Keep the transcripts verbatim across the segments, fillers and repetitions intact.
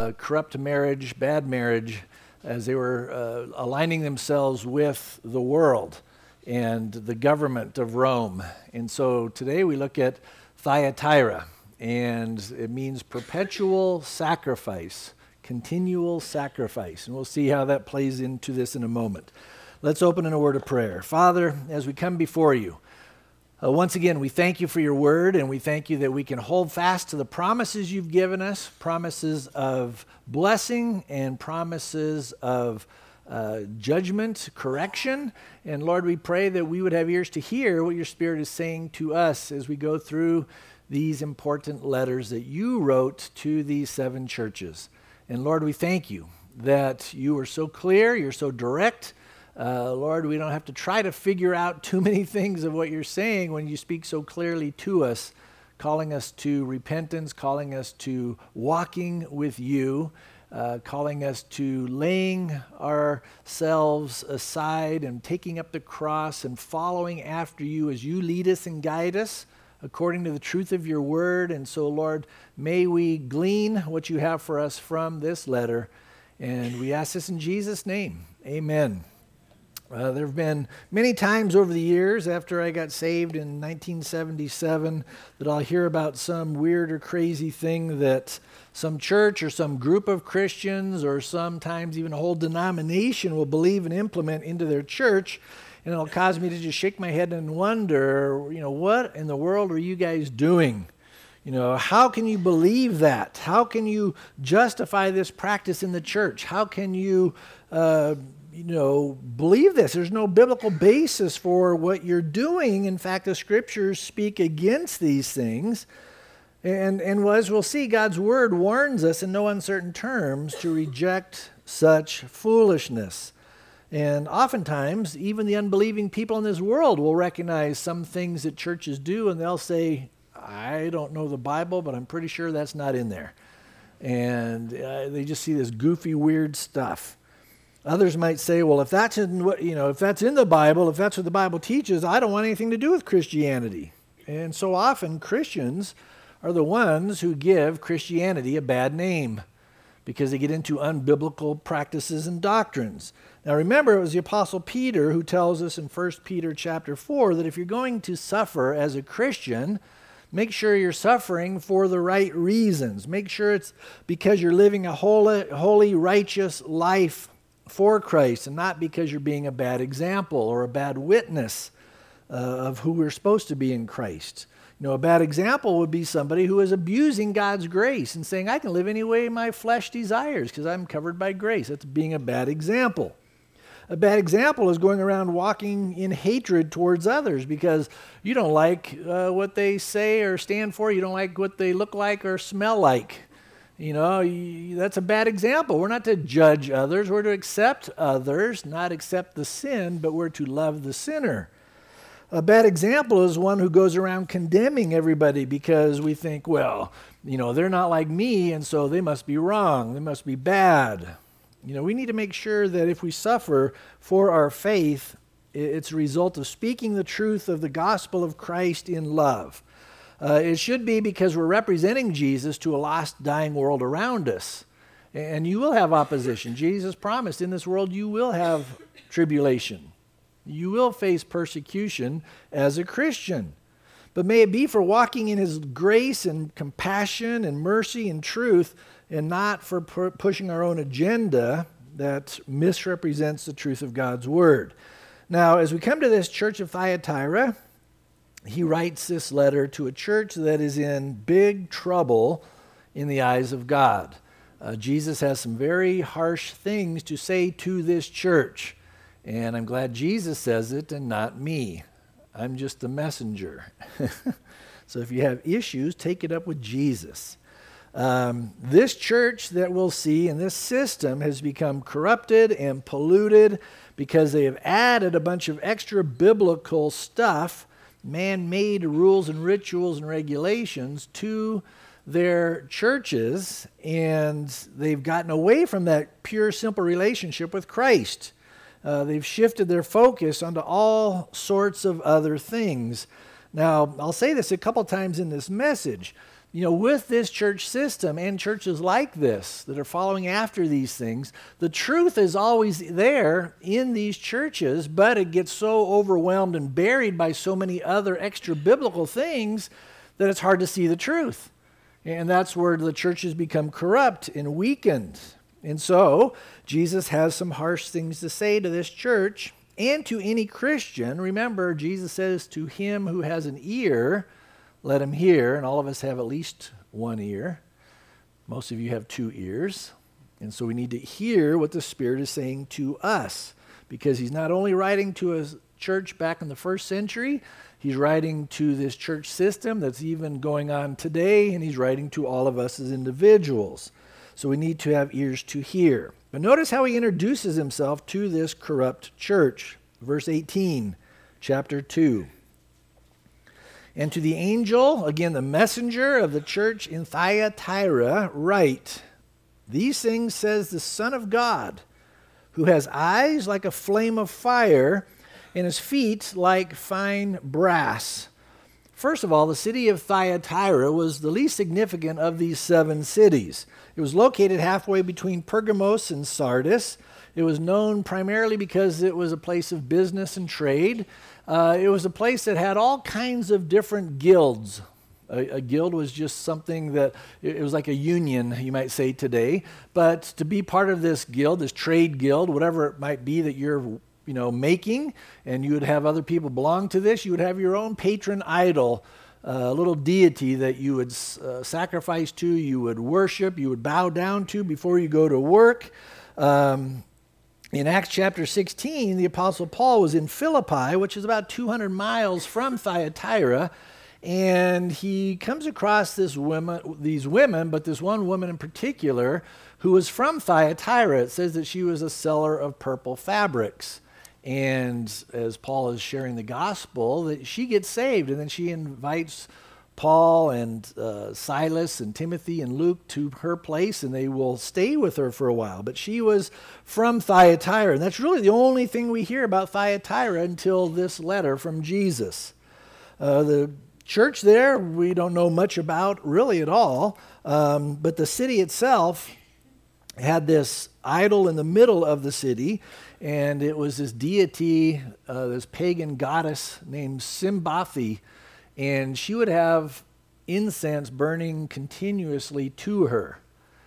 uh, corrupt marriage, bad marriage, as they were uh, aligning themselves with the world and the government of Rome. And so today we look at Thyatira, and it means perpetual sacrifice, continual sacrifice. And we'll see how that plays into this in a moment. Let's open in a word of prayer. Father, as we come before you, Uh, once again, we thank you for your word, and we thank you that we can hold fast to the promises you've given us, promises of blessing and promises of uh, judgment, correction. And Lord, we pray that we would have ears to hear what your Spirit is saying to us as we go through these important letters that you wrote to these seven churches. And Lord, we thank you that you are so clear, you're so direct. Uh, Lord, we don't have to try to figure out too many things of what you're saying when you speak so clearly to us, calling us to repentance, calling us to walking with you, uh, calling us to laying ourselves aside and taking up the cross and following after you as you lead us and guide us according to the truth of your word. And so, Lord, may we glean what you have for us from this letter. And we ask this in Jesus' name. Amen. Uh, there have been many times over the years after I got saved in nineteen seventy-seven that I'll hear about some weird or crazy thing that some church or some group of Christians or sometimes even a whole denomination will believe and implement into their church, and it'll cause me to just shake my head and wonder, you know, what in the world are you guys doing? You know, how can you believe that? How can you justify this practice in the church? How can you uh, you know, believe this? There's no biblical basis for what you're doing. In fact, the scriptures speak against these things. And, and as we'll see, God's word warns us in no uncertain terms to reject such foolishness. And oftentimes, even the unbelieving people in this world will recognize some things that churches do, and they'll say, I don't know the Bible, but I'm pretty sure that's not in there. And uh, they just see this goofy, weird stuff. Others might say, well, if that's in what, you know, if that's in the Bible, if that's what the Bible teaches, I don't want anything to do with Christianity. And so often Christians are the ones who give Christianity a bad name because they get into unbiblical practices and doctrines. Now remember, it was the Apostle Peter who tells us in First Peter chapter four that if you're going to suffer as a Christian, make sure you're suffering for the right reasons. Make sure it's because you're living a holy, holy, righteous life for Christ, and not because you're being a bad example or a bad witness uh, of who we're supposed to be in Christ. You know, a bad example would be somebody who is abusing God's grace and saying, I can live any way my flesh desires because I'm covered by grace. That's being a bad example. A bad example is going around walking in hatred towards others because you don't like uh, what they say or stand for. You don't like what they look like or smell like. You know, that's a bad example. We're not to judge others. We're to accept others, not accept the sin, but we're to love the sinner. A bad example is one who goes around condemning everybody because we think, well, you know, they're not like me, and so they must be wrong. They must be bad. You know, we need to make sure that if we suffer for our faith, it's a result of speaking the truth of the gospel of Christ in love. Uh, it should be because we're representing Jesus to a lost, dying world around us. And you will have opposition. Jesus promised in this world you will have tribulation. You will face persecution as a Christian. But may it be for walking in his grace and compassion and mercy and truth, and not for pu- pushing our own agenda that misrepresents the truth of God's word. Now, as we come to this church of Thyatira, he writes this letter to a church that is in big trouble in the eyes of God. Uh, Jesus has some very harsh things to say to this church, and I'm glad Jesus says it and not me. I'm just the messenger. So if you have issues, take it up with Jesus. Um, this church that we'll see in this system has become corrupted and polluted because they have added a bunch of extra biblical stuff, man-made rules and rituals and regulations to their churches, and they've gotten away from that pure, simple relationship with Christ. Uh, they've shifted their focus onto all sorts of other things. Now, I'll say this a couple times in this message. you know, with this church system and churches like this that are following after these things, the truth is always there in these churches, but it gets so overwhelmed and buried by so many other extra biblical things that it's hard to see the truth. And that's where the churches become corrupt and weakened. And so Jesus has some harsh things to say to this church and to any Christian. Remember, Jesus says, to him who has an ear, let him hear. And all of us have at least one ear. Most of you have two ears. And so we need to hear what the Spirit is saying to us, because he's not only writing to a church back in the first century, he's writing to this church system that's even going on today, and he's writing to all of us as individuals. So we need to have ears to hear. But notice how he introduces himself to this corrupt church. Verse eighteen, chapter two. And to the angel, again the messenger of the church in Thyatira, write, these things says the Son of God, who has eyes like a flame of fire, and his feet like fine brass. First of all, the city of Thyatira was the least significant of these seven cities. It was located halfway between Pergamos and Sardis. It was known primarily because it was a place of business and trade. Uh, it was a place that had all kinds of different guilds. A, a guild was just something that, it, it was like a union, you might say today. But to be part of this guild, this trade guild, whatever it might be that you're you know, making, and you would have other people belong to this, you would have your own patron idol, a uh, little deity that you would uh, sacrifice to, you would worship, you would bow down to before you go to work. Um, in Acts chapter sixteen, the Apostle Paul was in Philippi, which is about two hundred miles from Thyatira, and he comes across this women, these women, but this one woman in particular who was from Thyatira. It says that she was a seller of purple fabrics. And as Paul is sharing the gospel, that she gets saved, and then she invites Paul and uh, Silas and Timothy and Luke to her place, and they will stay with her for a while. But she was from Thyatira, and that's really the only thing we hear about Thyatira until this letter from Jesus. Uh, the church there, we don't know much about really at all, um, but the city itself had this idol in the middle of the city, and it was this deity, uh, this pagan goddess named Simbathi, and she would have incense burning continuously to her.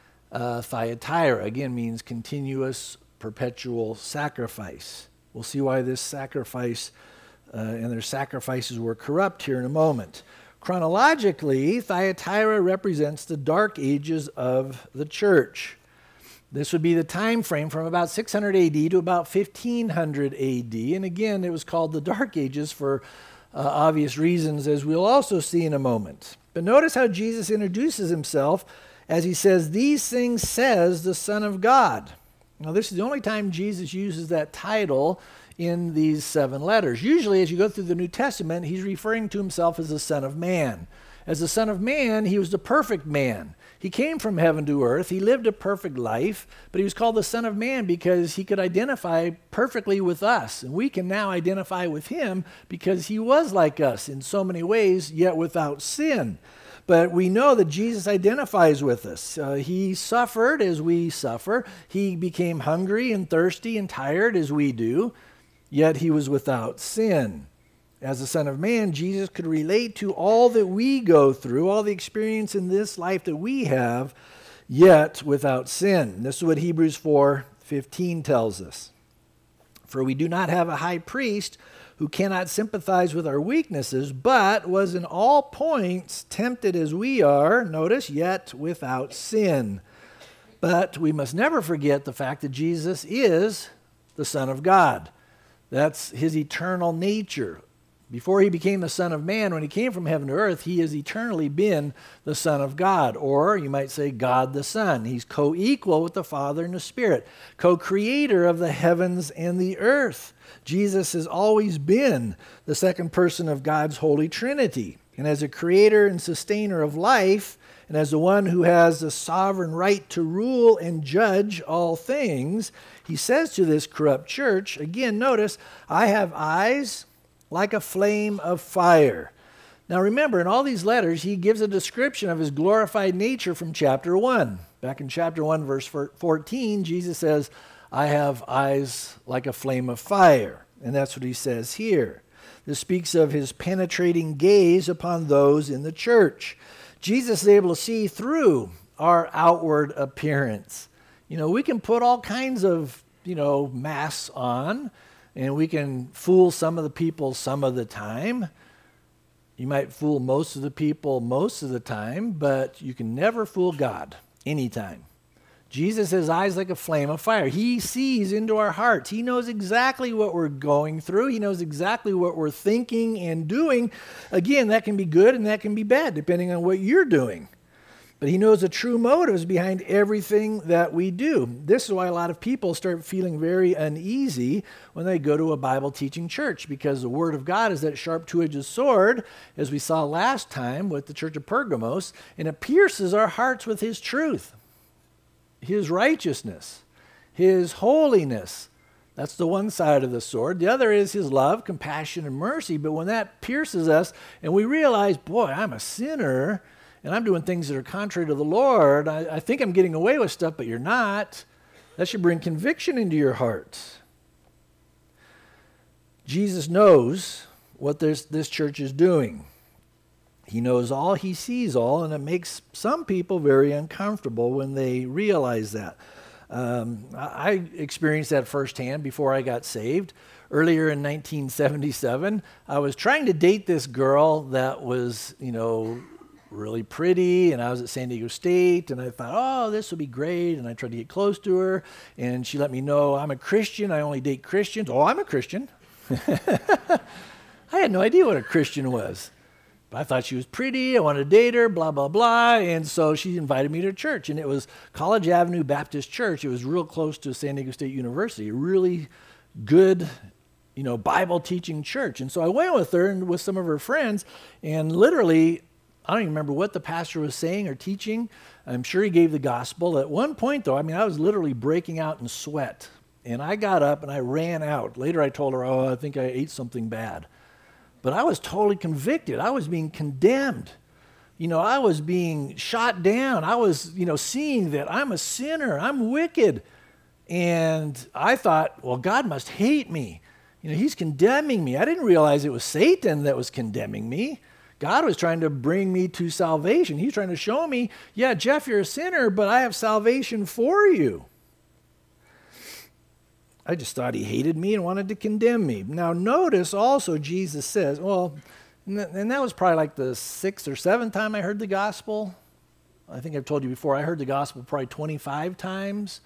Uh, Thyatira, again, means continuous, perpetual sacrifice. We'll see why this sacrifice uh, and their sacrifices were corrupt here in a moment. Chronologically, Thyatira represents the dark ages of the church. This would be the time frame from about six hundred A D to about fifteen hundred A D. And again, it was called the Dark Ages for uh, obvious reasons, as we'll also see in a moment. But notice how Jesus introduces himself as he says, these things says the Son of God. Now, this is the only time Jesus uses that title in these seven letters. Usually, as you go through the New Testament, he's referring to himself as the Son of Man. As the Son of Man, he was the perfect man. He came from heaven to earth. He lived a perfect life, but he was called the Son of Man because he could identify perfectly with us. And we can now identify with him because he was like us in so many ways, yet without sin. But we know that Jesus identifies with us. Uh, he suffered as we suffer. He became hungry and thirsty and tired as we do, yet he was without sin. As the Son of Man, Jesus could relate to all that we go through, all the experience in this life that we have, yet without sin. This is what Hebrews four fifteen tells us. For we do not have a high priest who cannot sympathize with our weaknesses, but was in all points tempted as we are, notice, yet without sin. But we must never forget the fact that Jesus is the Son of God. That's his eternal nature. Before he became the Son of Man, when he came from heaven to earth, he has eternally been the Son of God, or you might say God the Son. He's co-equal with the Father and the Spirit, co-creator of the heavens and the earth. Jesus has always been the second person of God's Holy Trinity. And as a creator and sustainer of life, and as the one who has the sovereign right to rule and judge all things, he says to this corrupt church, again, notice, I have eyes like a flame of fire. Now remember, in all these letters, he gives a description of his glorified nature from chapter one. Back in chapter one, verse fourteen, Jesus says, I have eyes like a flame of fire. And that's what he says here. This speaks of his penetrating gaze upon those in the church. Jesus is able to see through our outward appearance. You know, we can put all kinds of, you know, masks on, and we can fool some of the people some of the time. You might fool most of the people most of the time, but you can never fool God anytime. Jesus has eyes like a flame of fire. He sees into our hearts. He knows exactly what we're going through. He knows exactly what we're thinking and doing. Again, that can be good and that can be bad, depending on what you're doing. But he knows the true motives behind everything that we do. This is why a lot of people start feeling very uneasy when they go to a Bible teaching church, because the Word of God is that sharp two-edged sword, as we saw last time with the church of Pergamos, and it pierces our hearts with his truth, his righteousness, his holiness. That's the one side of the sword. The other is his love, compassion, and mercy. But when that pierces us and we realize, boy, I'm a sinner, and I'm doing things that are contrary to the Lord, I, I think I'm getting away with stuff, but you're not, that should bring conviction into your heart. Jesus knows what this, this church is doing. He knows all, he sees all, and it makes some people very uncomfortable when they realize that. Um, I experienced that firsthand before I got saved. Earlier in nineteen seventy-seven, I was trying to date this girl that was, you know, really pretty, and I was at San Diego State, and I thought, oh, this will be great, and I tried to get close to her, and she let me know, I'm a Christian, I only date Christians. Oh, I'm a Christian. I had no idea what a Christian was. But I thought she was pretty, I wanted to date her, blah, blah, blah, and so she invited me to church, and it was College Avenue Baptist Church. It was real close to San Diego State University, a really good, you know, Bible teaching church. And so I went with her and with some of her friends, and literally, I don't even remember what the pastor was saying or teaching. I'm sure he gave the gospel. At one point, though, I mean, I was literally breaking out in sweat, and I got up and I ran out. Later I told her, oh, I think I ate something bad. But I was totally convicted. I was being condemned. You know, I was being shot down. I was, you know, seeing that I'm a sinner. I'm wicked. And I thought, well, God must hate me. You know, he's condemning me. I didn't realize it was Satan that was condemning me. God was trying to bring me to salvation. He's trying to show me, yeah, Jeff, you're a sinner, but I have salvation for you. I just thought he hated me and wanted to condemn me. Now notice also Jesus says, well, and that was probably like the sixth or seventh time I heard the gospel. I think I've told you before, I heard the gospel probably twenty-five times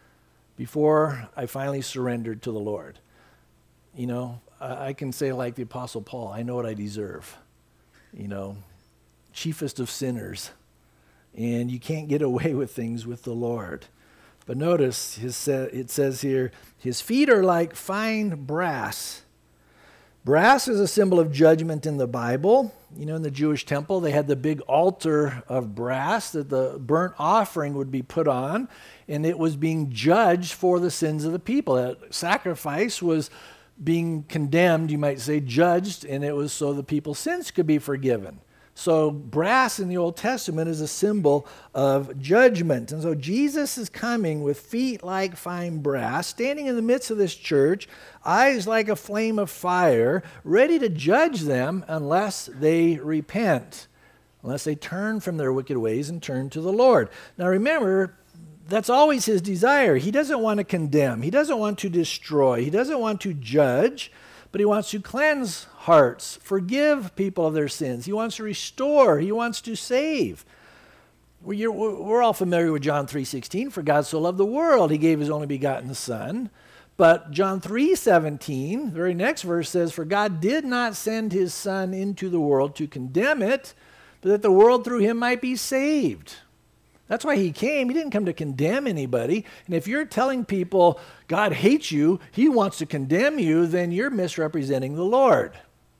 before I finally surrendered to the Lord. You know, I can say like the Apostle Paul, I know what I deserve. You know, chiefest of sinners. And you can't get away with things with the Lord. But notice his, it says here, his feet are like fine brass. Brass is a symbol of judgment in the Bible. You know, in the Jewish temple, they had the big altar of brass that the burnt offering would be put on, and it was being judged for the sins of the people. That sacrifice was being condemned, you might say, judged, and it was so the people's sins could be forgiven. So brass in the Old Testament is a symbol of judgment. And so Jesus is coming with feet like fine brass, standing in the midst of this church, eyes like a flame of fire, ready to judge them unless they repent, unless they turn from their wicked ways and turn to the Lord. Now remember, that's always his desire. He doesn't want to condemn. He doesn't want to destroy. He doesn't want to judge. But he wants to cleanse hearts, forgive people of their sins. He wants to restore. He wants to save. We're, we're all familiar with John three sixteen. For God so loved the world, he gave his only begotten Son. But John three seventeen, the very next verse says, for God did not send his Son into the world to condemn it, but that the world through him might be saved. That's why he came. He didn't come to condemn anybody. And if you're telling people God hates you, he wants to condemn you, then you're misrepresenting the Lord.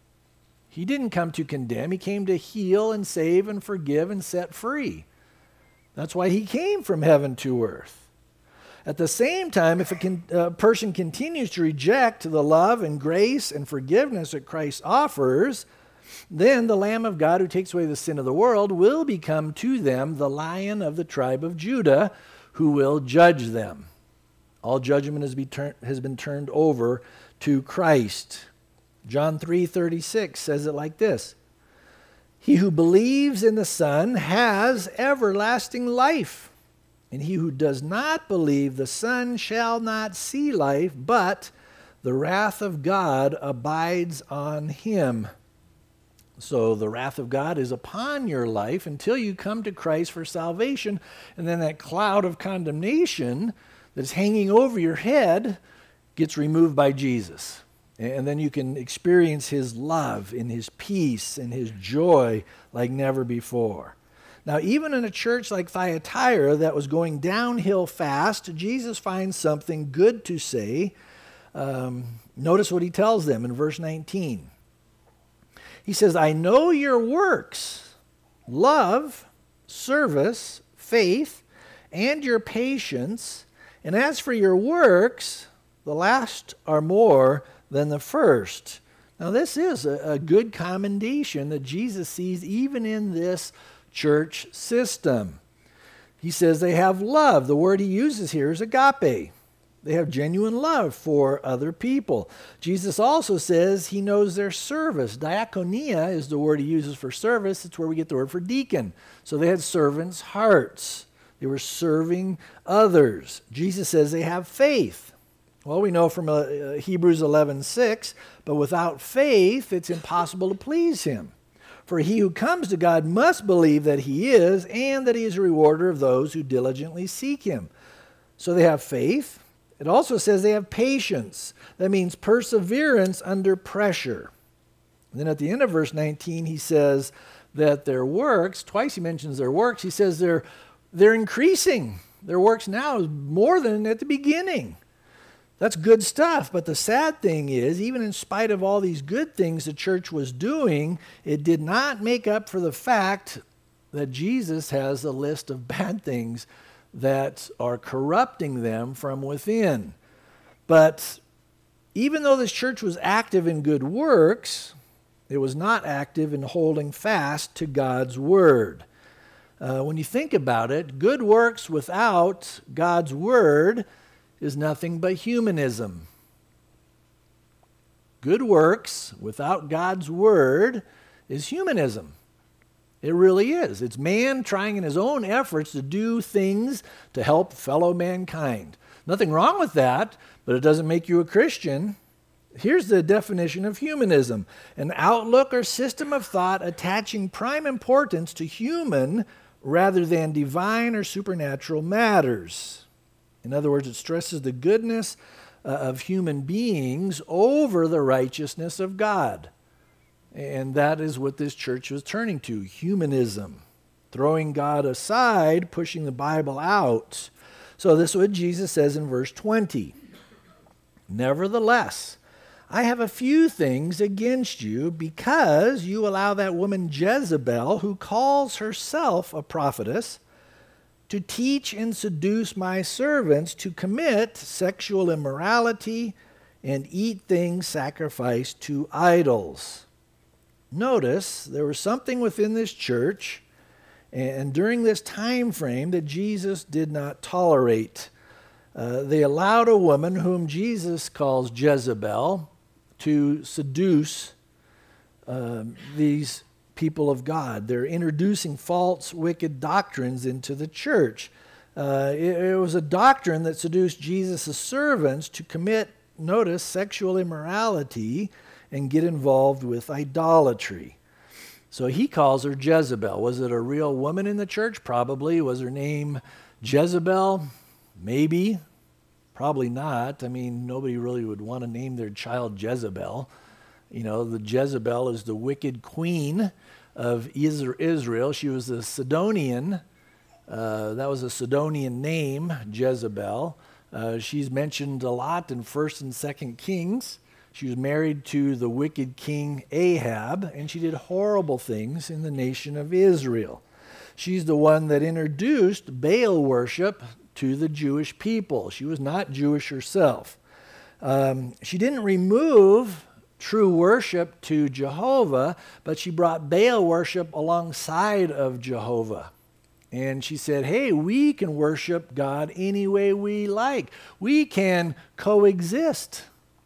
He didn't come to condemn. He came to heal and save and forgive and set free. That's why he came from heaven to earth. At the same time, if a con- uh, person continues to reject the love and grace and forgiveness that Christ offers, Then the Lamb of God who takes away the sin of the world will become to them the Lion of the tribe of Judah, who will judge them. All judgment has, be tur- has been turned over to Christ. John three thirty-six says it like this: He who believes in the Son has everlasting life, and he who does not believe the Son shall not see life, but the wrath of God abides on him. So the wrath of God is upon your life until you come to Christ for salvation, and then that cloud of condemnation that's hanging over your head gets removed by Jesus. And then you can experience his love and his peace and his joy like never before. Now, even in a church like Thyatira that was going downhill fast, Jesus finds something good to say. Um, notice what he tells them in verse nineteen. He says, I know your works, love, service, faith, and your patience. And as for your works, the last are more than the first. Now, this is a, a good commendation that Jesus sees even in this church system. He says they have love. The word he uses here is agape. They have genuine love for other people. Jesus also says he knows their service. Diakonia is the word he uses for service. It's where we get the word for deacon. So they had servants' hearts. They were serving others. Jesus says they have faith. Well, we know from uh, Hebrews eleven six, but without faith, it's impossible to please him. For he who comes to God must believe that he is, and that he is a rewarder of those who diligently seek him. So they have faith. It also says they have patience. That means perseverance under pressure. And then at the end of verse nineteen, he says that their works, twice he mentions their works, he says they're, they're increasing. Their works now is more than at the beginning. That's good stuff, but the sad thing is, even in spite of all these good things the church was doing, it did not make up for the fact that Jesus has a list of bad things that are corrupting them from within. But even though this church was active in good works, it was not active in holding fast to God's word. Uh, when you think about it, good works without God's word is nothing but humanism. Good works without God's word is humanism. It really is. It's man trying in his own efforts to do things to help fellow mankind. Nothing wrong with that, but it doesn't make you a Christian. Here's the definition of humanism: an outlook or system of thought attaching prime importance to human rather than divine or supernatural matters. In other words, it stresses the goodness uh, of human beings over the righteousness of God. And that is what this church was turning to, humanism, throwing God aside, pushing the Bible out. So this is what Jesus says in verse twenty. Nevertheless, I have a few things against you, because you allow that woman Jezebel, who calls herself a prophetess, to teach and seduce my servants to commit sexual immorality and eat things sacrificed to idols. Notice there was something within this church and during this time frame that Jesus did not tolerate. Uh, they allowed a woman whom Jesus calls Jezebel to seduce uh, these people of God. They're introducing false, wicked doctrines into the church. Uh, it, it was a doctrine that seduced Jesus' servants to commit, notice, sexual immorality and get involved with idolatry. So he calls her Jezebel. Was it a real woman in the church? Probably. Was her name Jezebel? Maybe. Probably not. I mean, nobody really would want to name their child Jezebel. You know, the Jezebel is the wicked queen of Israel. She was a Sidonian. Uh, that was a Sidonian name, Jezebel. Uh, she's mentioned a lot in First and Second Kings. She was married to the wicked king Ahab, and she did horrible things in the nation of Israel. She's the one that introduced Baal worship to the Jewish people. She was not Jewish herself. Um, she didn't remove true worship to Jehovah, but she brought Baal worship alongside of Jehovah. And she said, hey, we can worship God any way we like. We can coexist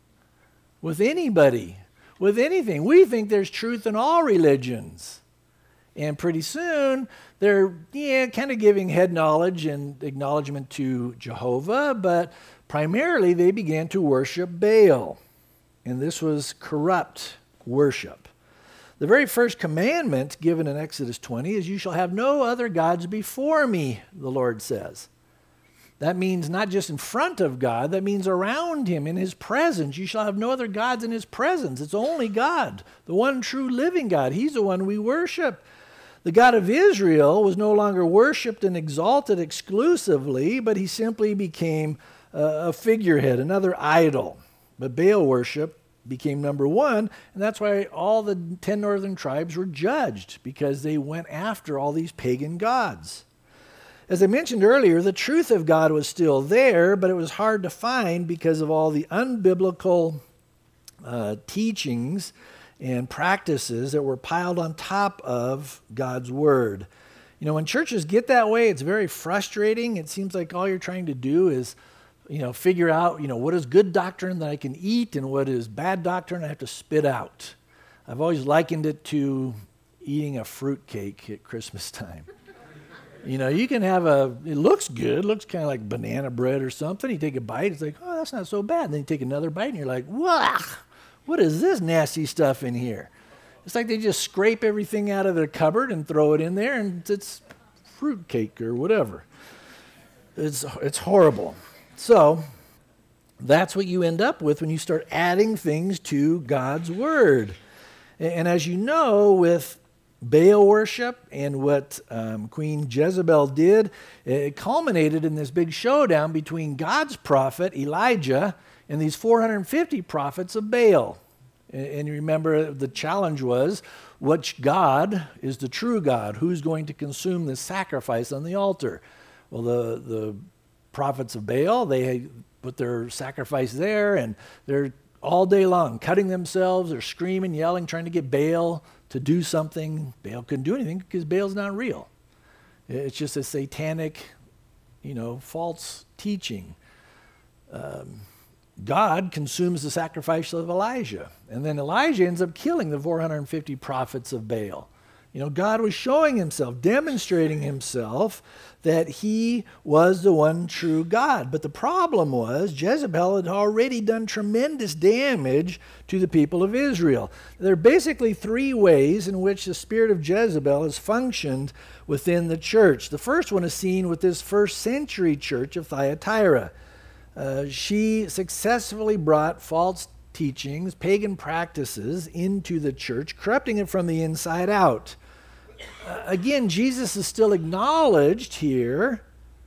with anybody, with anything. We think there's truth in all religions. And pretty soon, they're yeah, kind of giving head knowledge and acknowledgement to Jehovah, but primarily they began to worship Baal. And this was corrupt worship. The very first commandment given in Exodus twenty is, you shall have no other gods before me, the Lord says. That means not just in front of God, that means around him, in his presence. You shall have no other gods in his presence. It's only God, the one true living God. He's the one we worship. The God of Israel was no longer worshiped and exalted exclusively, but he simply became a figurehead, another idol. But Baal worship became number one, and that's why all the ten northern tribes were judged, because they went after all these pagan gods. As I mentioned earlier, the truth of God was still there, but it was hard to find because of all the unbiblical uh, teachings and practices that were piled on top of God's Word. You know, when churches get that way, it's very frustrating. It seems like all you're trying to do is, you know, figure out, you know, what is good doctrine that I can eat and what is bad doctrine I have to spit out. I've always likened it to eating a fruitcake at Christmas time. You know, you can have a, it looks good, looks kind of like banana bread or something. You take a bite, it's like, oh, that's not so bad. And then you take another bite and you're like, wah, what is this nasty stuff in here? It's like they just scrape everything out of their cupboard and throw it in there, and it's fruitcake or whatever. It's it's horrible. So that's what you end up with when you start adding things to God's Word. And as you know, with Baal worship and what um, Queen Jezebel did, it culminated in this big showdown between God's prophet Elijah and these four hundred fifty prophets of Baal. And you remember the challenge was, which God is the true God? Who's going to consume the sacrifice on the altar? Well, the, the prophets of Baal, they put their sacrifice there, and they're all day long cutting themselves. They're screaming, yelling, trying to get Baal to do something. Baal couldn't do anything because Baal's not real. It's just a satanic, you know, false teaching. Um, God consumes the sacrifice of Elijah. And then Elijah ends up killing the four hundred fifty prophets of Baal. You know, God was showing himself, demonstrating himself that he was the one true God. But the problem was Jezebel had already done tremendous damage to the people of Israel. There are basically three ways in which the spirit of Jezebel has functioned within the church. The first one is seen with this first century church of Thyatira. Uh, she successfully brought false teachings, pagan practices into the church, corrupting it from the inside out. Uh, again, Jesus is still acknowledged here,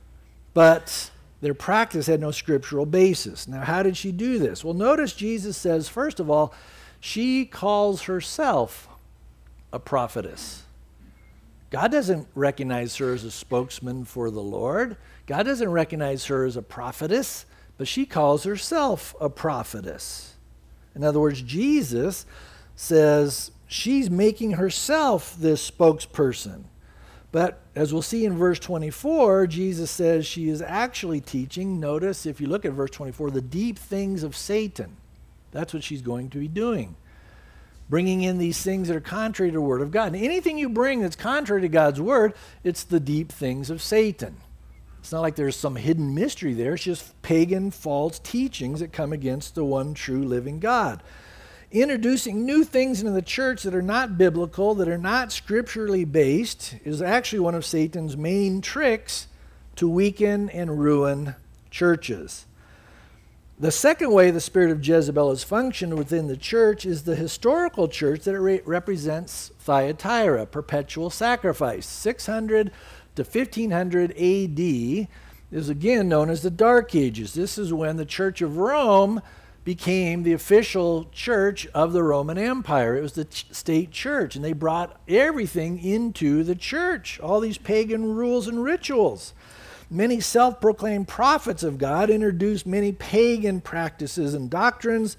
but their practice had no scriptural basis. Now, how did she do this? Well, notice Jesus says, first of all, she calls herself a prophetess. God doesn't recognize her as a spokesman for the Lord. God doesn't recognize her as a prophetess, but she calls herself a prophetess. In other words, Jesus says she's making herself this spokesperson. But as we'll see in verse twenty-four, Jesus says she is actually teaching, notice if you look at verse twenty-four, the deep things of Satan. That's what she's going to be doing. Bringing in these things that are contrary to the Word of God. And anything you bring that's contrary to God's Word, it's the deep things of Satan. It's not like there's some hidden mystery there. It's just pagan, false teachings that come against the one true living God. Introducing new things into the church that are not biblical, that are not scripturally based, is actually one of Satan's main tricks to weaken and ruin churches. The second way the spirit of Jezebel has functioned within the church is the historical church that it re- represents Thyatira, perpetual sacrifice. six hundred to fifteen hundred A D is again known as the Dark Ages. This is when the Church of Rome became the official church of the Roman Empire. It was the ch- state church, and they brought everything into the church, all these pagan rules and rituals. Many self-proclaimed prophets of God introduced many pagan practices and doctrines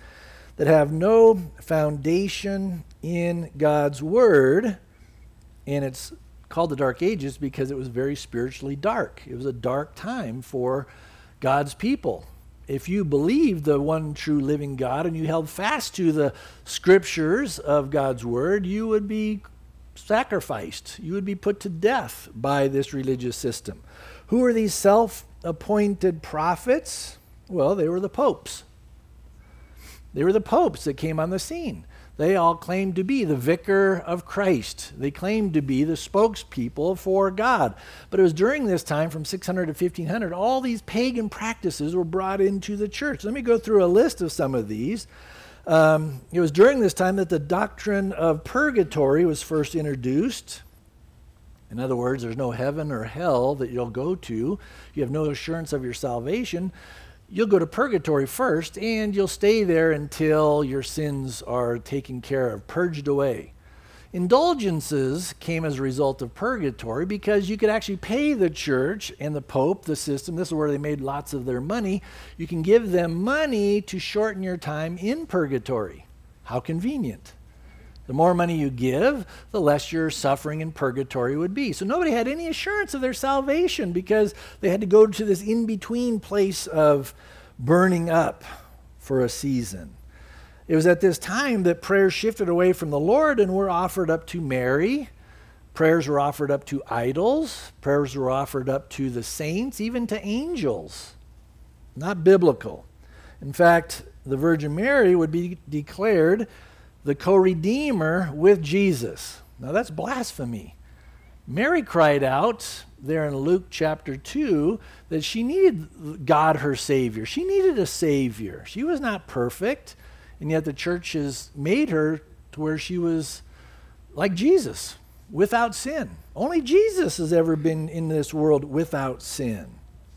that have no foundation in God's Word. And it's called the Dark Ages because it was very spiritually dark. It was a dark time for God's people. If you believed the one true living God and you held fast to the scriptures of God's Word, you would be sacrificed. You would be put to death by this religious system. Who are these self-appointed prophets? Well, they were the popes. They were the popes that came on the scene. They all claimed to be the vicar of Christ. They claimed to be the spokespeople for God. But it was during this time, from six hundred to fifteen hundred, all these pagan practices were brought into the church. Let me go through a list of some of these. Um, it was during this time that the doctrine of purgatory was first introduced. In other words, there's no heaven or hell that you'll go to. You have no assurance of your salvation. You'll go to purgatory first, and you'll stay there until your sins are taken care of, purged away. Indulgences came as a result of purgatory because you could actually pay the church and the Pope, the system. This is where they made lots of their money. You can give them money to shorten your time in purgatory. How convenient. The more money you give, the less your suffering in purgatory would be. So nobody had any assurance of their salvation because they had to go to this in-between place of burning up for a season. It was at this time that prayers shifted away from the Lord and were offered up to Mary. Prayers were offered up to idols. Prayers were offered up to the saints, even to angels. Not biblical. In fact, the Virgin Mary would be declared the co-redeemer with Jesus. Now that's blasphemy. Mary cried out there in Luke chapter two that she needed God, her Savior. She needed a Savior. She was not perfect, and yet the church has made her to where she was like Jesus, without sin. Only Jesus has ever been in this world without sin.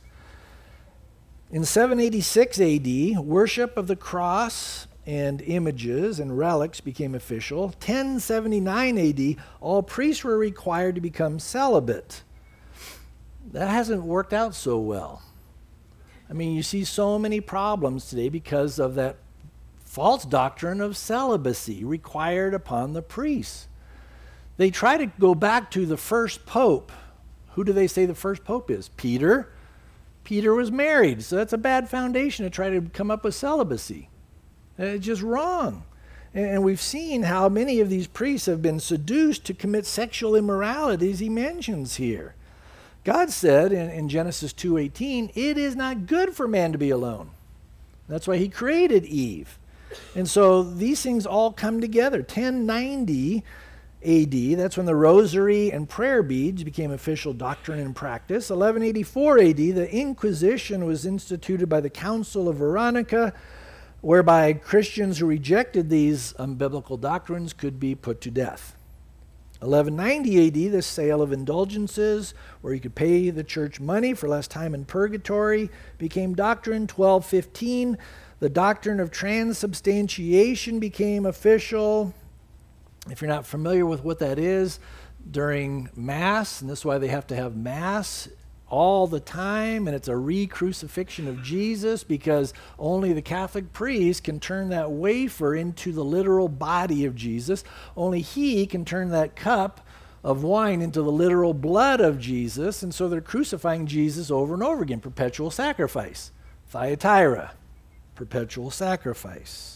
In seven eighty-six A D, worship of the cross and images and relics became official. ten seventy-nine A D, all priests were required to become celibate. That hasn't worked out so well. I mean, you see so many problems today because of that false doctrine of celibacy required upon the priests. They try to go back to the first pope. Who do they say the first pope is? Peter. Peter was married, so that's a bad foundation to try to come up with celibacy. It's just wrong. And we've seen how many of these priests have been seduced to commit sexual immoralities he mentions here. God said in, in Genesis two eighteen, it is not good for man to be alone. That's why he created Eve. And so these things all come together. ten ninety A D, that's when the rosary and prayer beads became official doctrine and practice. eleven eighty-four A D, the Inquisition was instituted by the Council of Veronica, whereby Christians who rejected these unbiblical doctrines could be put to death. eleven ninety A D, the sale of indulgences, where you could pay the church money for less time in purgatory, became doctrine. twelve fifteen, the doctrine of transubstantiation became official. If you're not familiar with what that is, during Mass, and this is why they have to have Mass all the time, and it's a re-crucifixion of Jesus because only the Catholic priest can turn that wafer into the literal body of Jesus. Only he can turn that cup of wine into the literal blood of Jesus, and so they're crucifying Jesus over and over again. Perpetual sacrifice. Thyatira, perpetual sacrifice.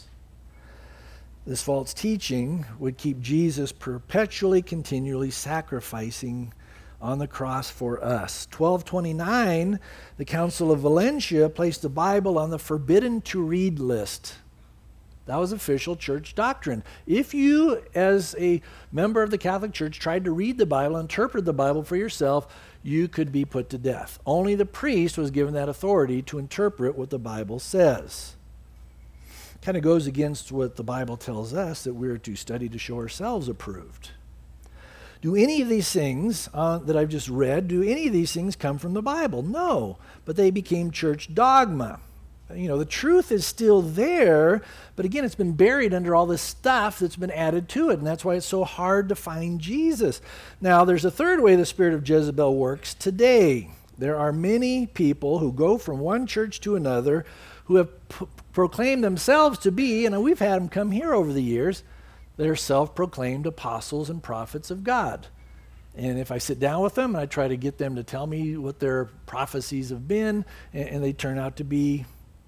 This false teaching would keep Jesus perpetually, continually sacrificing on the cross for us. twelve twenty-nine, the Council of Valentia placed the Bible on the forbidden to read list. That was official church doctrine. If you, as a member of the Catholic Church, tried to read the Bible, interpret the Bible for yourself, you could be put to death. Only the priest was given that authority to interpret what the Bible says. Kind of goes against what the Bible tells us, that we're to study to show ourselves approved. Do any of these things uh, that I've just read, do any of these things come from the Bible? No, but they became church dogma. You know, the truth is still there, but again, it's been buried under all this stuff that's been added to it, and that's why it's so hard to find Jesus. Now, there's a third way the spirit of Jezebel works today. There are many people who go from one church to another who have p- proclaimed themselves to be, and we've had them come here over the years, they're self-proclaimed apostles and prophets of God. And if I sit down with them and I try to get them to tell me what their prophecies have been, and, and they turn out to be,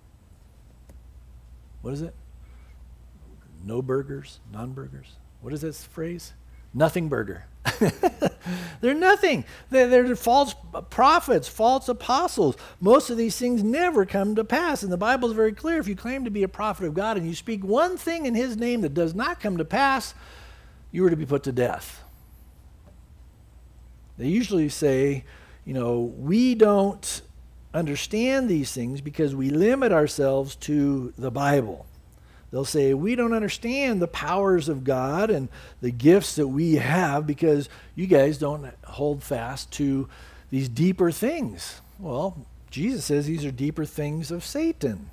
what is it? No burgers, non-burgers. What is this phrase? Nothing burger. They're nothing. They're, they're false prophets, false apostles. Most of these things never come to pass. And the Bible is very clear. If you claim to be a prophet of God and you speak one thing in his name that does not come to pass, you were to be put to death. They usually say, you know, we don't understand these things because we limit ourselves to the Bible. They'll say, we don't understand the powers of God and the gifts that we have because you guys don't hold fast to these deeper things. Well, Jesus says these are deeper things of Satan.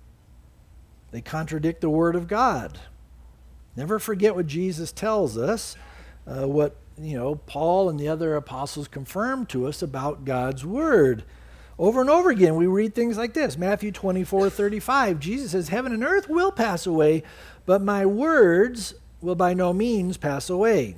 They contradict the Word of God. Never forget what Jesus tells us, uh, what you know Paul and the other apostles confirmed to us about God's Word. Over and over again, we read things like this. Matthew twenty-four thirty-five, Jesus says, heaven and earth will pass away, but my words will by no means pass away.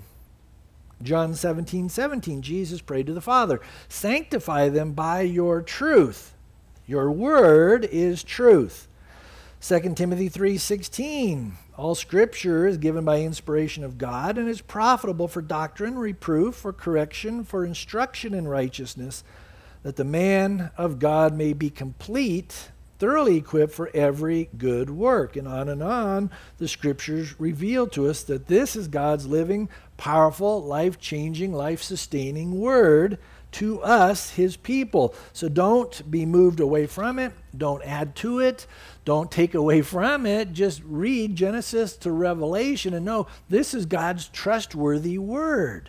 John seventeen seventeen, Jesus prayed to the Father, sanctify them by your truth. Your word is truth. Second Timothy three sixteen, all scripture is given by inspiration of God and is profitable for doctrine, reproof, for correction, for instruction in righteousness, that the man of God may be complete, thoroughly equipped for every good work. And on and on, the scriptures reveal to us that this is God's living, powerful, life-changing, life-sustaining word to us, his people. So don't be moved away from it. Don't add to it. Don't take away from it. Just read Genesis to Revelation and know this is God's trustworthy word.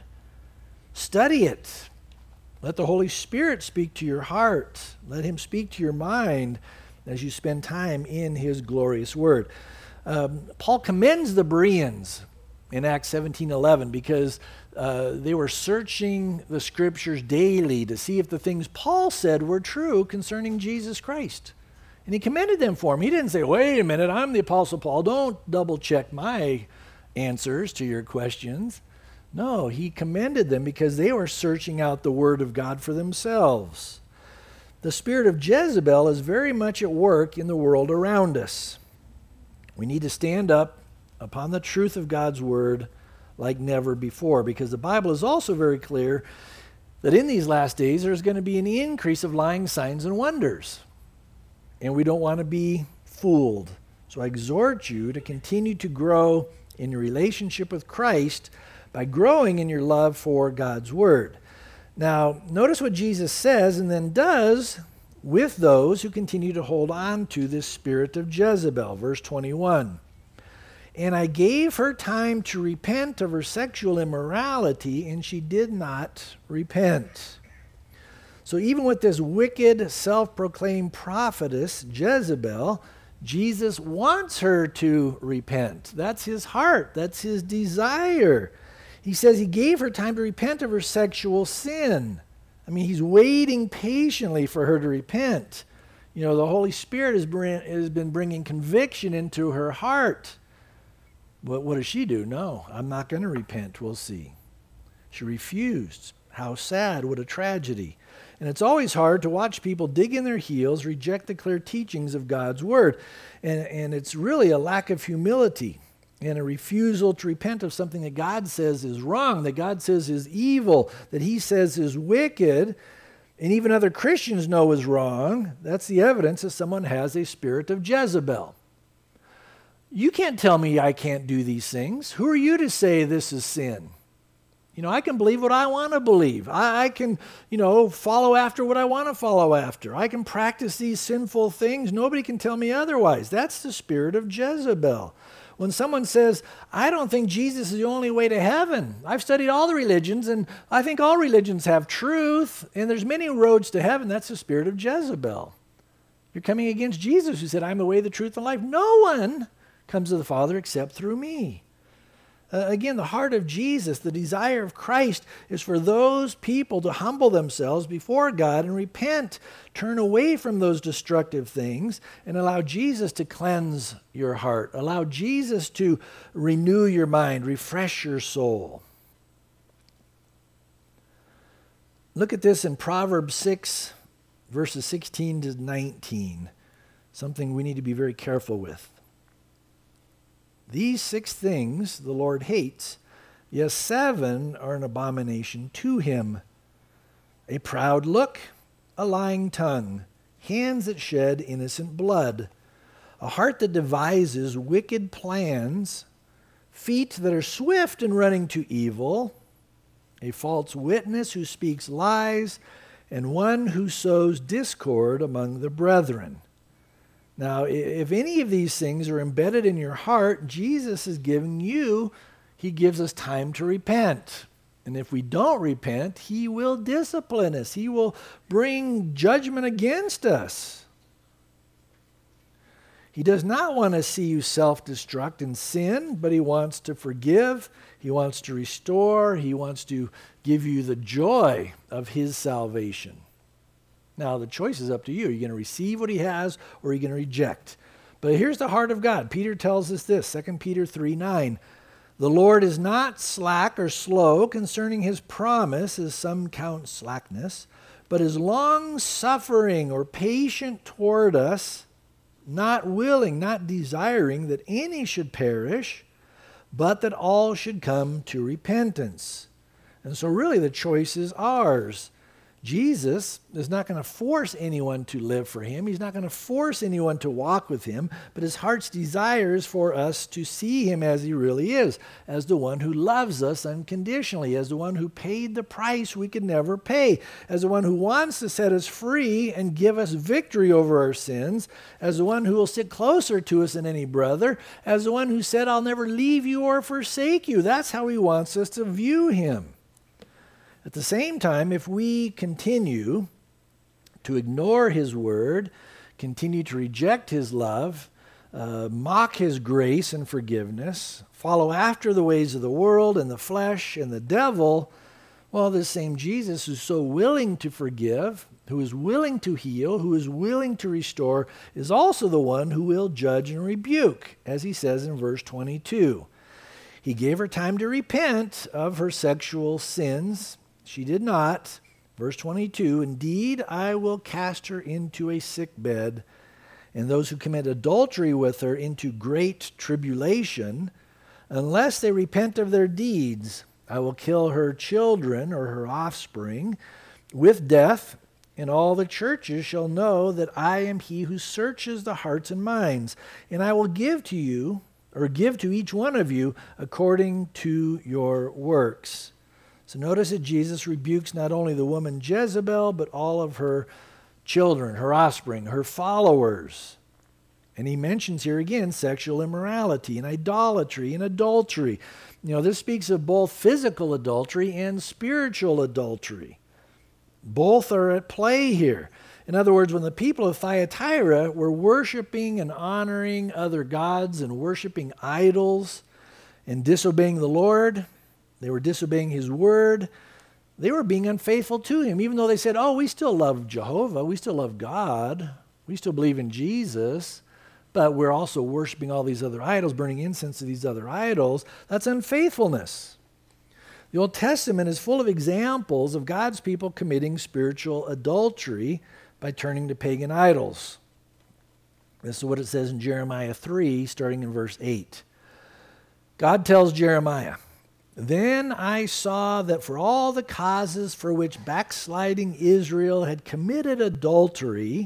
Study it. Let the Holy Spirit speak to your heart. Let him speak to your mind as you spend time in his glorious word. Um, Paul commends the Bereans in Acts seventeen eleven because uh, they were searching the scriptures daily to see if the things Paul said were true concerning Jesus Christ. And he commended them for him. He didn't say, wait a minute, I'm the Apostle Paul. Don't double check my answers to your questions. No, he commended them because they were searching out the Word of God for themselves. The spirit of Jezebel is very much at work in the world around us. We need to stand up upon the truth of God's Word like never before, because the Bible is also very clear that in these last days there's going to be an increase of lying signs and wonders. And we don't want to be fooled. So I exhort you to continue to grow in your relationship with Christ by growing in your love for God's Word. Now, notice what Jesus says and then does with those who continue to hold on to this spirit of Jezebel. Verse twenty-one. And I gave her time to repent of her sexual immorality, and she did not repent. So even with this wicked, self-proclaimed prophetess, Jezebel, Jesus wants her to repent. That's his heart. That's his desire. He says he gave her time to repent of her sexual sin. I mean, he's waiting patiently for her to repent. You know, the Holy Spirit has, bring, has been bringing conviction into her heart. But what does she do? No, I'm not going to repent. We'll see. She refused. How sad. What a tragedy. And it's always hard to watch people dig in their heels, reject the clear teachings of God's Word. And, and it's really a lack of humility and a refusal to repent of something that God says is wrong, that God says is evil, that he says is wicked, and even other Christians know is wrong. That's the evidence that someone has a spirit of Jezebel. You can't tell me I can't do these things. Who are you to say this is sin? You know, I can believe what I want to believe. I, I can, you know, follow after what I want to follow after. I can practice these sinful things. Nobody can tell me otherwise. That's the spirit of Jezebel. When someone says, I don't think Jesus is the only way to heaven. I've studied all the religions, and I think all religions have truth, and there's many roads to heaven. That's the spirit of Jezebel. You're coming against Jesus, who said, I'm the way, the truth, and life. No one comes to the Father except through me. Uh, again, the heart of Jesus, the desire of Christ, is for those people to humble themselves before God and repent, turn away from those destructive things, and allow Jesus to cleanse your heart. Allow Jesus to renew your mind, refresh your soul. Look at this in Proverbs six, verses sixteen to nineteen, something we need to be very careful with. These six things the Lord hates, yes, seven are an abomination to him. A proud look, a lying tongue, hands that shed innocent blood, a heart that devises wicked plans, feet that are swift in running to evil, a false witness who speaks lies, and one who sows discord among the brethren. Now, if any of these things are embedded in your heart, Jesus is giving you, he gives us time to repent. And if we don't repent, he will discipline us. He will bring judgment against us. He does not want to see you self-destruct in sin, but he wants to forgive. He wants to restore. He wants to give you the joy of his salvation. Now, the choice is up to you. Are you going to receive what he has, or are you going to reject? But here's the heart of God. Peter tells us this, Second Peter three nine. The Lord is not slack or slow concerning his promise, as some count slackness, but is long-suffering or patient toward us, not willing, not desiring that any should perish, but that all should come to repentance. And so really the choice is ours. Jesus is not going to force anyone to live for him. He's not going to force anyone to walk with him, but his heart's desire is for us to see him as he really is, as the one who loves us unconditionally, as the one who paid the price we could never pay, as the one who wants to set us free and give us victory over our sins, as the one who will sit closer to us than any brother, as the one who said, I'll never leave you or forsake you. That's how he wants us to view him. At the same time, if we continue to ignore his word, continue to reject his love, uh, mock his grace and forgiveness, follow after the ways of the world and the flesh and the devil, well, this same Jesus who's so willing to forgive, who is willing to heal, who is willing to restore, is also the one who will judge and rebuke, as he says in verse twenty-two. He gave her time to repent of her sexual sins. She did not. Verse twenty-two, indeed, I will cast her into a sick bed, and those who commit adultery with her into great tribulation. Unless they repent of their deeds, I will kill her children or her offspring with death, and all the churches shall know that I am he who searches the hearts and minds, and I will give to you, or give to each one of you, according to your works. So notice that Jesus rebukes not only the woman Jezebel, but all of her children, her offspring, her followers. And he mentions here again sexual immorality and idolatry and adultery. You know, this speaks of both physical adultery and spiritual adultery. Both are at play here. In other words, when the people of Thyatira were worshiping and honoring other gods and worshiping idols and disobeying the Lord, they were disobeying his word. They were being unfaithful to him, even though they said, oh, we still love Jehovah. We still love God. We still believe in Jesus. But we're also worshiping all these other idols, burning incense to these other idols. That's unfaithfulness. The Old Testament is full of examples of God's people committing spiritual adultery by turning to pagan idols. This is what it says in Jeremiah three, starting in verse eight. God tells Jeremiah, then I saw that for all the causes for which backsliding Israel had committed adultery,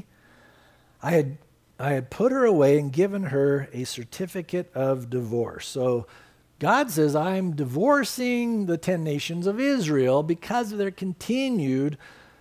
I had, I had put her away and given her a certificate of divorce. So God says, I'm divorcing the ten nations of Israel because of their continued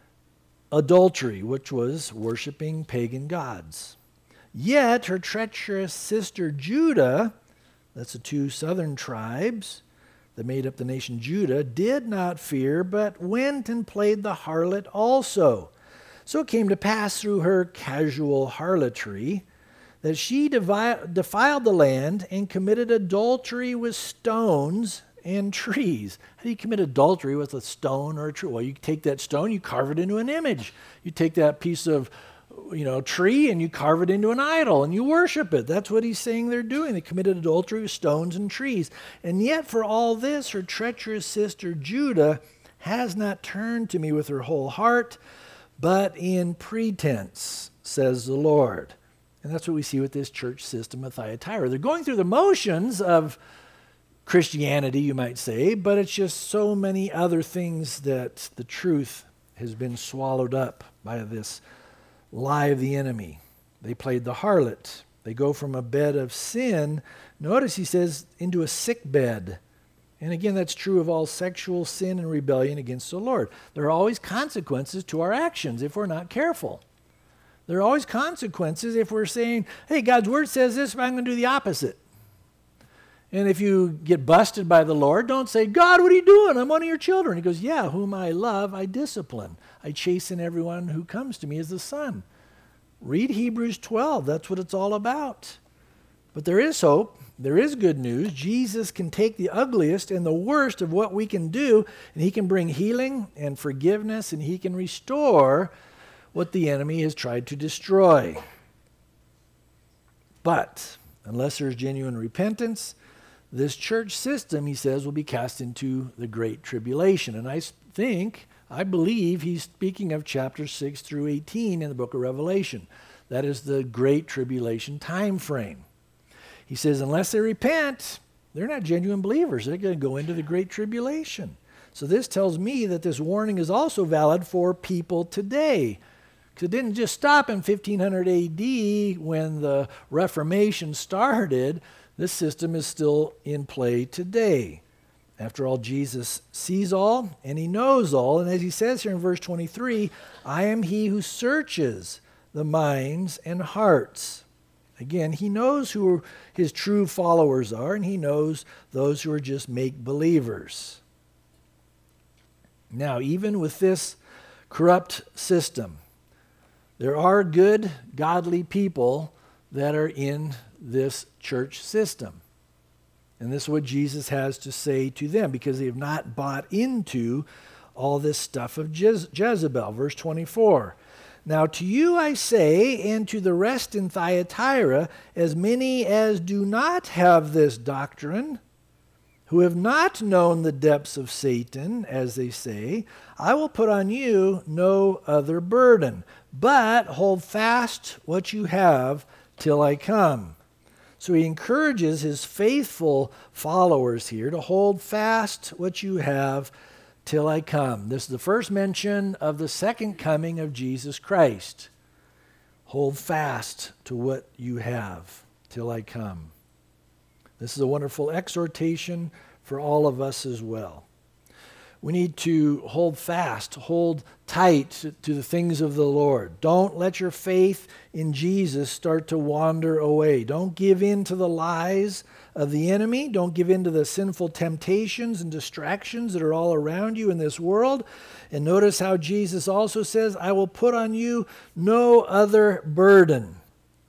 adultery, which was worshiping pagan gods. Yet her treacherous sister Judah, that's the two southern tribes that made up the nation Judah, did not fear, but went and played the harlot also. So it came to pass through her casual harlotry that she devi- defiled the land and committed adultery with stones and trees. How do you commit adultery with a stone or a tree? Well, you take that stone, you carve it into an image. You take that piece of, you know, tree and you carve it into an idol and you worship it. That's what he's saying they're doing. They committed adultery with stones and trees. And yet for all this, her treacherous sister Judah has not turned to me with her whole heart, but in pretense, says the Lord. And that's what we see with this church system of Thyatira. They're going through the motions of Christianity, you might say, but it's just so many other things that the truth has been swallowed up by this lie of the enemy. They played the harlot. They go from a bed of sin, notice he says, into a sick bed. And again, that's true of all sexual sin and rebellion against the Lord. There are always consequences to our actions if we're not careful. There are always consequences if we're saying, hey, God's word says this, but I'm going to do the opposite. And if you get busted by the Lord, don't say, God, what are you doing? I'm one of your children. He goes, yeah, whom I love, I discipline. I chasten everyone who comes to me as the son. Read Hebrews twelve. That's what it's all about. But there is hope. There is good news. Jesus can take the ugliest and the worst of what we can do, and he can bring healing and forgiveness, and he can restore what the enemy has tried to destroy. But unless there's genuine repentance, this church system, he says, will be cast into the great tribulation. And I think, I believe he's speaking of chapters six through eighteen in the book of Revelation. That is the great tribulation time frame. He says, unless they repent, they're not genuine believers. They're going to go into the great tribulation. So this tells me that this warning is also valid for people today. Because it didn't just stop in fifteen hundred A D when the Reformation started. This system is still in play today. After all, Jesus sees all and he knows all. And as he says here in verse twenty-three, I am he who searches the minds and hearts. Again, he knows who his true followers are, and he knows those who are just make-believers. Now, even with this corrupt system, there are good, godly people that are in this church system. And this is what Jesus has to say to them, because they have not bought into all this stuff of Jez- Jezebel. Verse twenty-four. Now to you I say, and to the rest in Thyatira, as many as do not have this doctrine, who have not known the depths of Satan, as they say, I will put on you no other burden, but hold fast what you have till I come. So he encourages his faithful followers here to hold fast what you have till I come. This is the first mention of the second coming of Jesus Christ. Hold fast to what you have till I come. This is a wonderful exhortation for all of us as well. We need to hold fast, hold tight to the things of the Lord. Don't let your faith in Jesus start to wander away. Don't give in to the lies of the enemy. Don't give in to the sinful temptations and distractions that are all around you in this world. And notice how Jesus also says, I will put on you no other burden.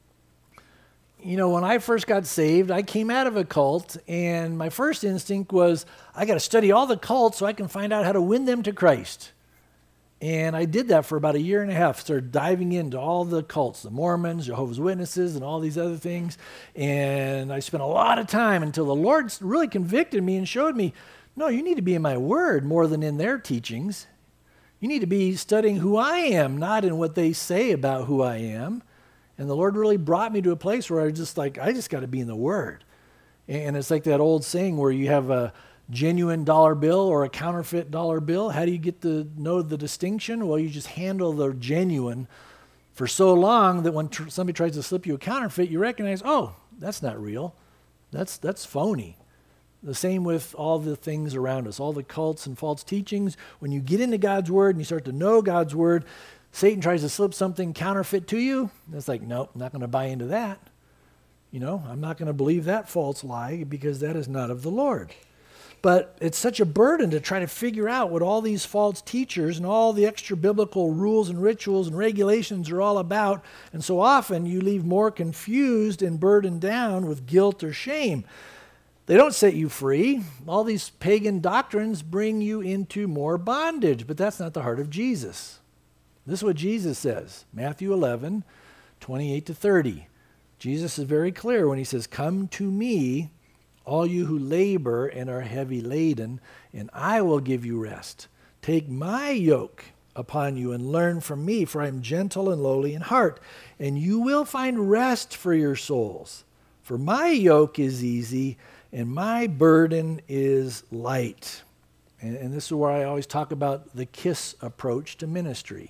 You know, when I first got saved, I came out of a cult, and my first instinct was, I got to study all the cults so I can find out how to win them to Christ. And I did that for about a year and a half, started diving into all the cults, the Mormons, Jehovah's Witnesses, and all these other things. And I spent a lot of time until the Lord really convicted me and showed me, no, you need to be in my word more than in their teachings. You need to be studying who I am, not in what they say about who I am. And the Lord really brought me to a place where I was just like, I just got to be in the Word. And it's like that old saying where you have a genuine dollar bill or a counterfeit dollar bill. How do you get to know the distinction? Well, you just handle the genuine for so long that when tr- somebody tries to slip you a counterfeit, you recognize, oh, that's not real. That's that's phony. The same with all the things around us, all the cults and false teachings. When you get into God's Word and you start to know God's Word, Satan tries to slip something counterfeit to you. It's like, nope, I'm not going to buy into that. You know, I'm not going to believe that false lie because that is not of the Lord. But it's such a burden to try to figure out what all these false teachers and all the extra biblical rules and rituals and regulations are all about. And so often you leave more confused and burdened down with guilt or shame. They don't set you free. All these pagan doctrines bring you into more bondage, but that's not the heart of Jesus. This is what Jesus says, Matthew eleven, twenty-eight to thirty. Jesus is very clear when he says, "Come to me, all you who labor and are heavy laden, and I will give you rest. Take my yoke upon you and learn from me, for I am gentle and lowly in heart, and you will find rest for your souls. For my yoke is easy and my burden is light." And, and this is where I always talk about the KISS approach to ministry.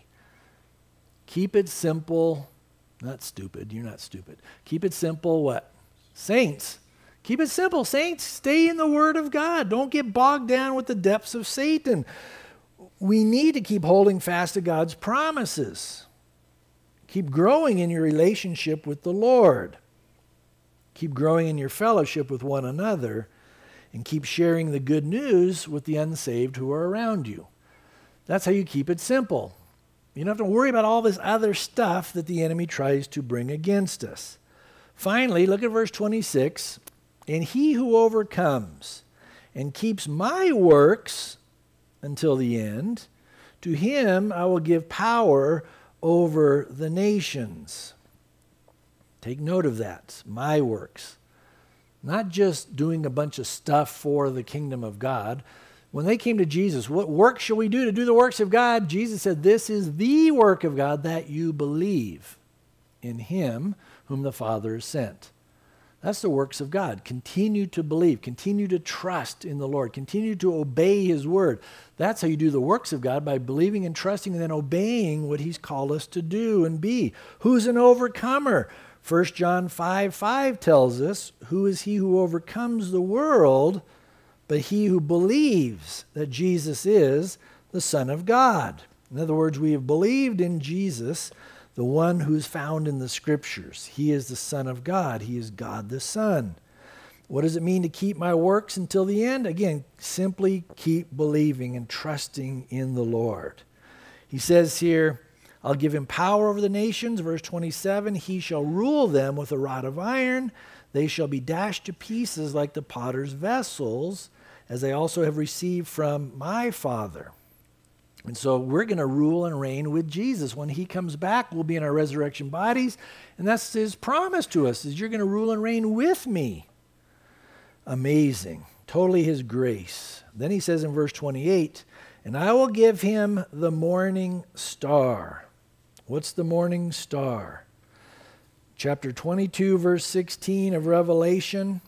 Keep it simple, not stupid, you're not stupid. Keep it simple, what? Saints. Keep it simple, saints. Stay in the Word of God. Don't get bogged down with the depths of Satan. We need to keep holding fast to God's promises. Keep growing in your relationship with the Lord. Keep growing in your fellowship with one another. And keep sharing the good news with the unsaved who are around you. That's how you keep it simple. You don't have to worry about all this other stuff that the enemy tries to bring against us. Finally, look at verse twenty-six. "And he who overcomes and keeps my works until the end, to him I will give power over the nations." Take note of that, my works. Not just doing a bunch of stuff for the kingdom of God. When they came to Jesus, what work shall we do to do the works of God? Jesus said, this is the work of God, that you believe in him whom the Father has sent. That's the works of God. Continue to believe. Continue to trust in the Lord. Continue to obey his word. That's how you do the works of God, by believing and trusting and then obeying what he's called us to do and be. Who's an overcomer? First John five five tells us, "Who is he who overcomes the world but he who believes that Jesus is the Son of God?" In other words, we have believed in Jesus, the one who is found in the Scriptures. He is the Son of God. He is God the Son. What does it mean to keep my works until the end? Again, simply keep believing and trusting in the Lord. He says here, "I'll give him power over the nations." Verse twenty-seven, "He shall rule them with a rod of iron. They shall be dashed to pieces like the potter's vessels, as I also have received from my Father." And so we're going to rule and reign with Jesus. When he comes back, we'll be in our resurrection bodies. And that's his promise to us, is you're going to rule and reign with me. Amazing. Totally his grace. Then he says in verse twenty-eight, "And I will give him the morning star." What's the morning star? Chapter twenty-two, verse sixteen of Revelation,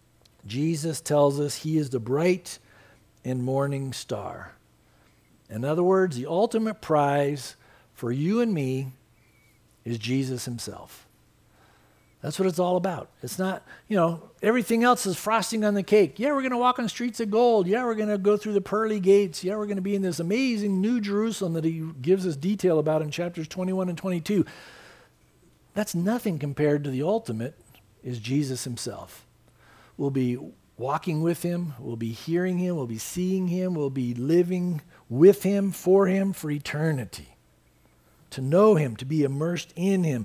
Jesus tells us he is the bright and morning star. In other words, the ultimate prize for you and me is Jesus himself. That's what it's all about. It's not, you know, everything else is frosting on the cake. Yeah, we're going to walk on streets of gold. Yeah, we're going to go through the pearly gates. Yeah, we're going to be in this amazing New Jerusalem that he gives us detail about in chapters twenty-one and twenty-two. That's nothing compared to the ultimate, is Jesus himself. We'll be walking with him. We'll be hearing him. We'll be seeing him. We'll be living with him, for him, for eternity. To know him, to be immersed in him.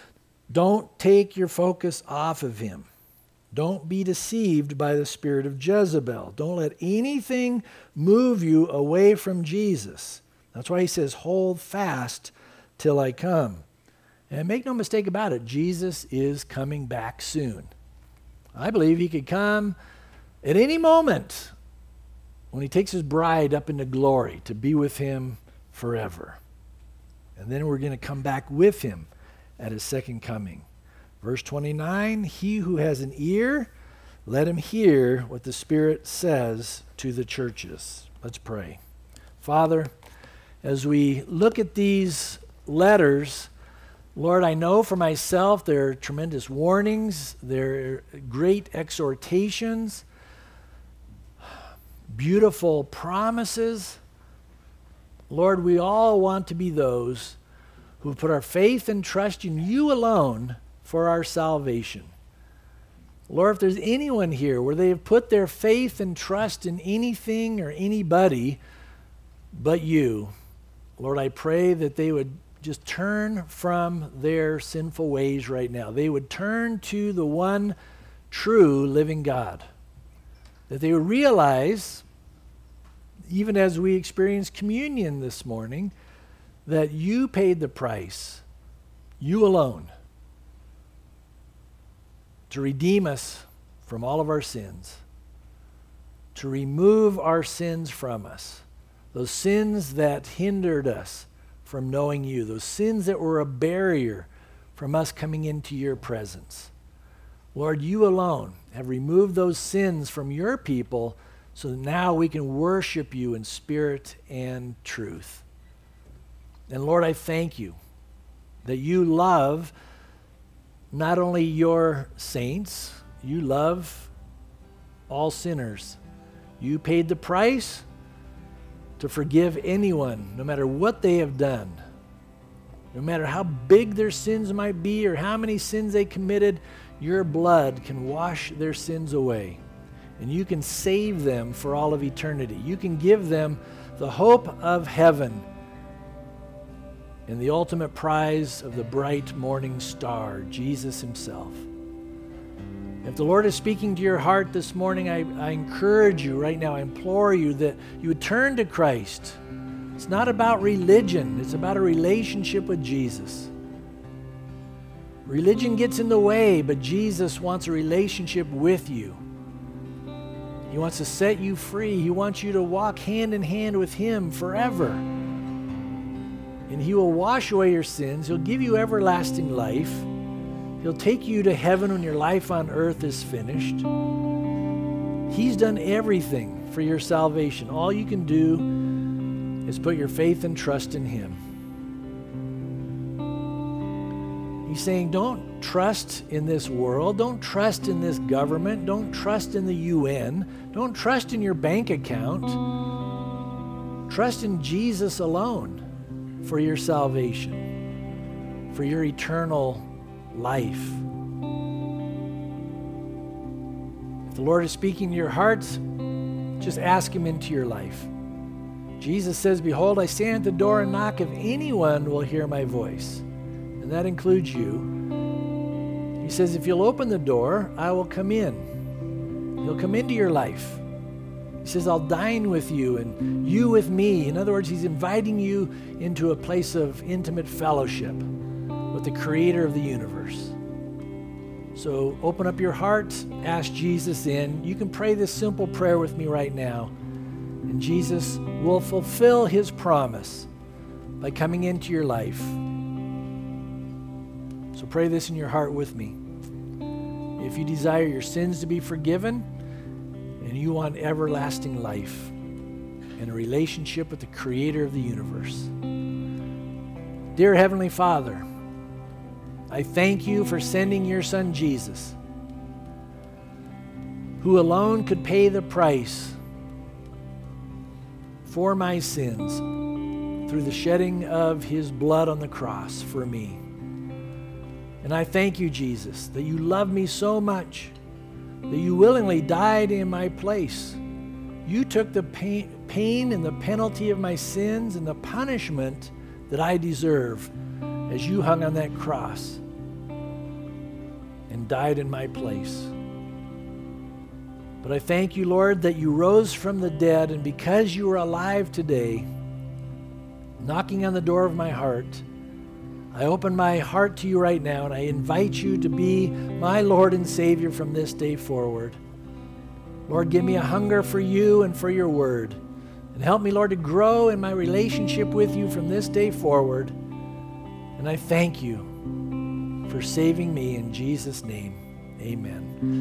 Don't take your focus off of him. Don't be deceived by the spirit of Jezebel. Don't let anything move you away from Jesus. That's why he says, hold fast till I come. And make no mistake about it, Jesus is coming back soon. I believe he could come at any moment when he takes his bride up into glory to be with him forever. And then we're going to come back with him at his second coming. Verse twenty-nine, "He who has an ear, let him hear what the Spirit says to the churches." Let's pray. Father, as we look at these letters, Lord, I know for myself there are tremendous warnings, there are great exhortations, beautiful promises. Lord, we all want to be those who put our faith and trust in you alone for our salvation. Lord, if there's anyone here where they have put their faith and trust in anything or anybody but you, Lord, I pray that they would just turn from their sinful ways right now. They would turn to the one true living God. That they would realize, even as we experience communion this morning, that you paid the price, you alone, to redeem us from all of our sins, to remove our sins from us, those sins that hindered us from knowing you, those sins that were a barrier from us coming into your presence. Lord, you alone have removed those sins from your people so that now we can worship you in spirit and truth. And Lord, I thank you that you love not only your saints, you love all sinners. You paid the price to forgive anyone, no matter what they have done. No matter how big their sins might be or how many sins they committed, your blood can wash their sins away. And you can save them for all of eternity. You can give them the hope of heaven and the ultimate prize of the bright morning star, Jesus himself. If the Lord is speaking to your heart this morning, I, I encourage you right now, I implore you that you would turn to Christ. It's not about religion, it's about a relationship with Jesus. Religion gets in the way, but Jesus wants a relationship with you. He wants to set you free. He wants you to walk hand in hand with him forever. And he will wash away your sins. He'll give you everlasting life. He'll take you to heaven when your life on earth is finished. He's done everything for your salvation. All you can do is put your faith and trust in him. He's saying, don't trust in this world. Don't trust in this government. Don't trust in the U N. Don't trust in your bank account. Trust in Jesus alone for your salvation, for your eternal life. If the Lord is speaking to your hearts, just ask him into your life. Jesus says, behold, I stand at the door and knock. If anyone will hear my voice, and that includes you, he says, if you'll open the door, I will come in. He'll come into your life. He says, I'll dine with you and you with me. In other words, he's inviting you into a place of intimate fellowship with the creator of the universe. So open up your heart, ask Jesus in. You can pray this simple prayer with me right now, and Jesus will fulfill his promise by coming into your life. So pray this in your heart with me. If you desire your sins to be forgiven, and you want everlasting life and a relationship with the creator of the universe. Dear Heavenly Father, I thank you for sending your son Jesus, who alone could pay the price for my sins through the shedding of his blood on the cross for me. And I thank you, Jesus, that you love me so much that you willingly died in my place. You took the pain, pain and the penalty of my sins and the punishment that I deserve as you hung on that cross and died in my place. But I thank you, Lord, that you rose from the dead, and because you are alive today, knocking on the door of my heart, I open my heart to you right now, and I invite you to be my Lord and Savior from this day forward. Lord, give me a hunger for you and for your word. And help me, Lord, to grow in my relationship with you from this day forward. And I thank you for saving me in Jesus' name. Amen.